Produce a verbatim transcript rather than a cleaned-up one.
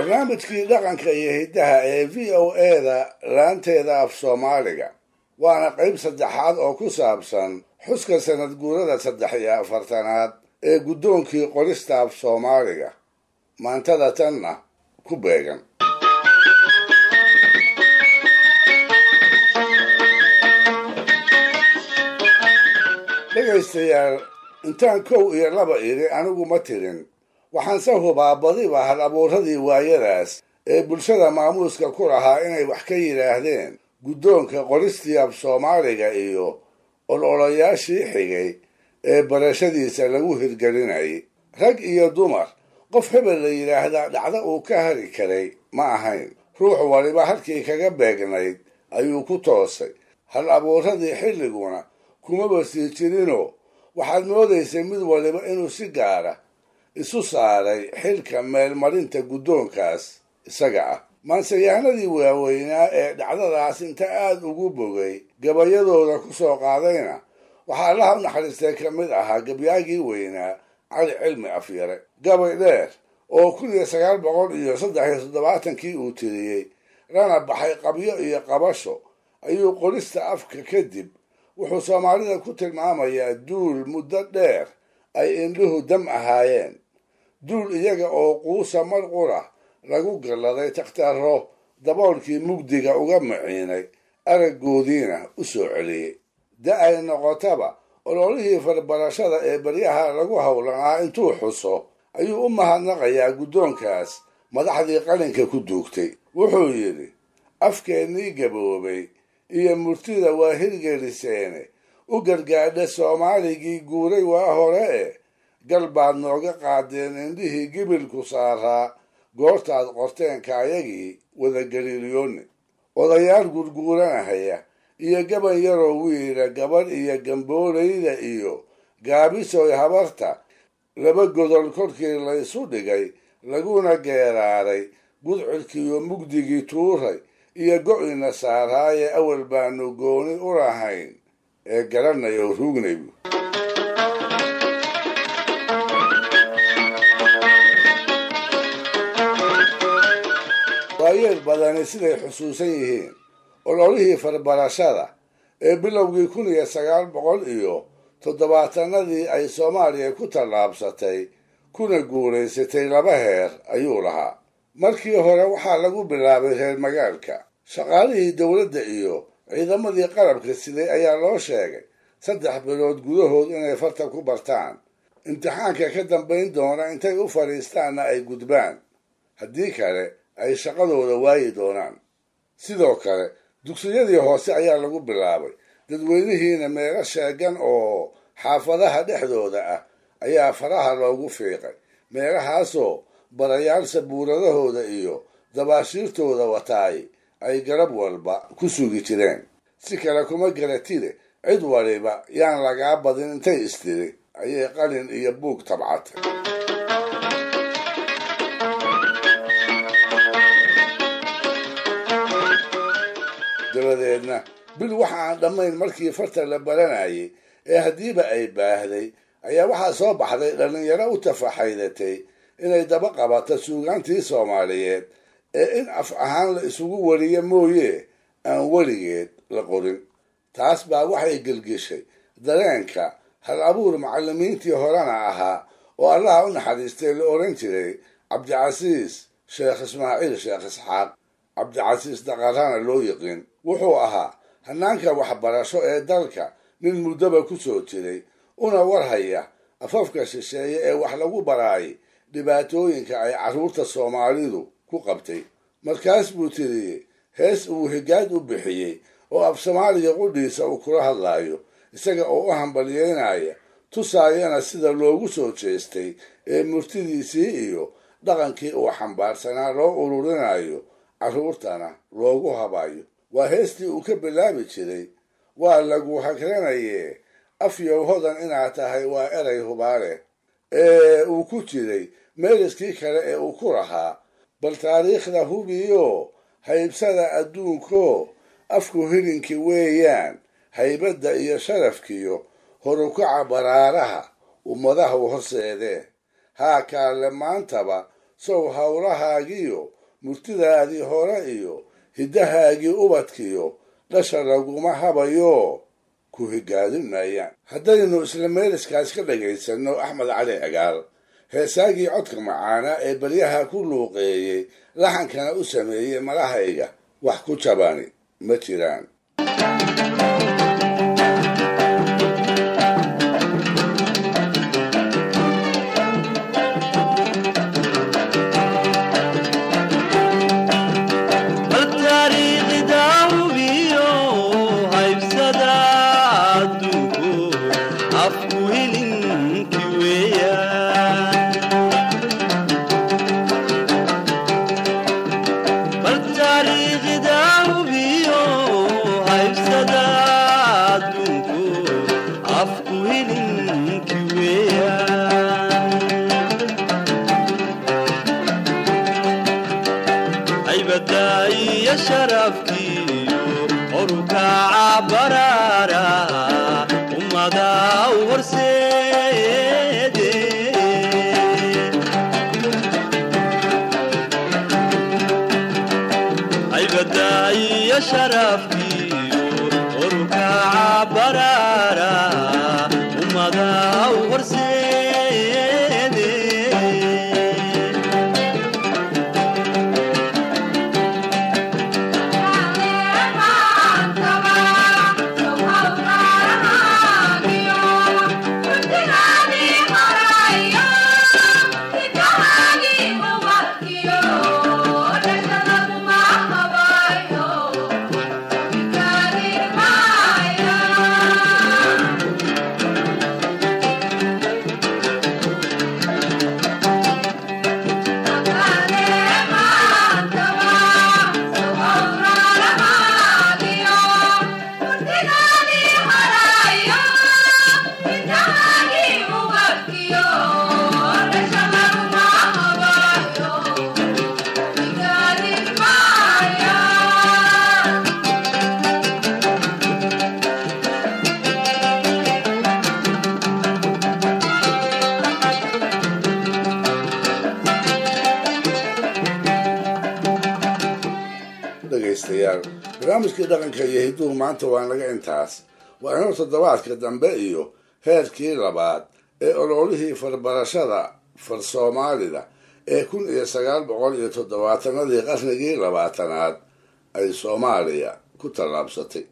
barnaamijkii dhaqanka iyo hiddaha ee v o eda laanteeda af soomaaliga waana qayb saddexaad oo ku saabsan xuska sanad guurada saddex iyo afartanaad ee guddoonkii qorista af soomaaliga maantada tanna ku beegan. dhegaystayaal, intaan kow iyo laba iri anigu ma tirin, waxaanse hubaa badiba hal abuuradii waayadaas ee bulshada maamuuska ku lahaa inay wax ka yidhaahdeen guddoonka qoristii af soomaaliga iyo ololayaashii xigay ee barashadiisa lagu hirgelinayay. rag iyo dumar qof hebel la yidhaahdaa dhacdo uu ka hari karay ma ahayn. ruux waliba halkii kaga beegnayd ayuu ku toosay. hal abuuradii xilliguna kumaba sii jirinoo waxaad moodaysay mid waliba inuu si gaara isu saaray xilka meelmarinta guddoonkaas isaga ah. maanseyahanadii waaweynaa ee dhacdadaas inta aada ugu bogay gabayadooda ku soo qaadayna waxaa allaha u naxariistay ka mid ahaa gabyaagii weynaa cali cilmi afyare. gabay dheer oo kun iyo sagaal boqol iyo saddex iyo toddobaatankii uu tiriyey lana baxay qabyo iyo qabasho ayuu qorista afka kadib wuxuu soomaalida ku tilmaamayaa duul muddo dheer ay indhuhu dam ahaayeen, duul iyaga oo quusa mar qura lagu galladay takhtarro daboolkii mugdiga uga maciinay, araggoodiina u soo celiyey. da ay noqotaba ololihii farbarashada ee baryaha lagu howlanaa intuu xuso ayuu u mahadnaqayaa guddoonkaas madaxdii qalinka ku duugtay. wuxuu yidhi, afkeennii gaboobay iyo murtida waa hirgeliseene u gargaadha soomaaligii guuray waa hore e gal baad nooga qaadeen indhihii gibilku saaraa goortaad qorteenkaayagii wadagaliiliyoonni. odayaal gurguuranahaya iyo gaban yaroo wiila gabadh iyo gamboolayda iyo gaabisoy habarta laba godol korkii laysu dhigay laguna geeraaray gudcurkiiyo mugdigii tuuray iyo go-ina saaraaye awal baanu gooni u lahayn ee garanayo ruugnaybu. waayeel badani siday xusuusan yihiin ololihii farbarashada ee bilowgii kun iyo sagaal boqol iyo toddobaatanadii ay soomaaliya ku tallaabsatay kuna guulaysatay laba heer ayuu lahaa. markii hore waxaa lagu bilaabay reer magaalka. shaqaalihii dowladda iyo ciidamadii qalabka siday ayaa loo sheegay saddex bilood gudahood inay farta ku bartaan, imtixaanka ka dambayn doona intay u fadhiistaanna ay gudbaan, haddii kale ay shaqadooda waayi doonaan. sidoo kale dugsiyadii hoose ayaa lagu bilaabay, dadweynihiina meelo sheegan oo xaafadaha dhexdooda ah ayaa faraha loogu fiiqay, meelahaasoo barayaal sabuuradahooda iyo dabaashiirtooda wataay ay garab walba ku sugi jireen. si kale kuma garatide cid waliba yaan lagaa badin intay istiri ayay qalin iyo buug tabcatay. dabadeedna bil waxa aan dhammayn markii farta la baranayay ee haddiiba ay baahday ayaa waxaa soo baxday dhallinyaro u tafaxaydatay inay daba qabato suugaantii soomaaliyeed ee in af ahaan la isugu wariyo mooye aan weligeed la qorin. taas baa waxay gelgeshay dareenka hal abuur macallimiintii horena ahaa oo allaha u naxariistay la odhan jiray cabdicasiis sheekh ismaaciil sheekh isxaaq. cabdicasiis daqarana loo yiqiin. wuxuu ahaa hanaanka waxbarasho ee dalka nin muddaba ku soo jiray, una warhaya afafka shisheeye ee wax lagu baraayay dhibaatooyinka ay carruurta soomaalidu ku qabtay. markaas buu tiriyey hees uu higaad u bixiyey oo af soomaaliga qudhiisa uu kula hadlaayo, isaga oo u hambalyeynaya, tusaayana sida loogu soo jeestay ee murtidiisii iyo dhaqankii uu xambaarsanaa loo ururinayo, carruurtana loogu habayo. waa heestii uu ka bilaabi jiray, waa lagu hagranaye afyow hodan inaad tahay waa eray hubaale, ee uu ku jiray meeliskii kale ee uu ku lahaa bal taariikhda hubiyo haybsada adduunko afku hilinki weeyaan haybadda iyo sharafkiyo horukaca baraaraha ummadahu horseedee haa kaale maantaba sow hawlahaagiyo murtidaadii hore iyo hiddahaagii ubadkiyo dhasha laguma habayo ku higaadin maayaan. haddaynu isla meeliskaas ka dhagaysanno axmed cali cigaal heesaagii codka macaana ee baryaha ku luuqeeyey laxankana u sameeyey malahayga wax ku jabani ma jiraan. barnaamijkii dhaqanka iyo hidduhu maanta waa naga intaas. waa inuu toddobaadka dambe iyo heerkii labaad ee ololihii farbarashada far soomaalida ee kun iyo sagaal boqol iyo toddobaatanadii qarnigii labaatanaad ay Soomaaliya ku tallaabsatay.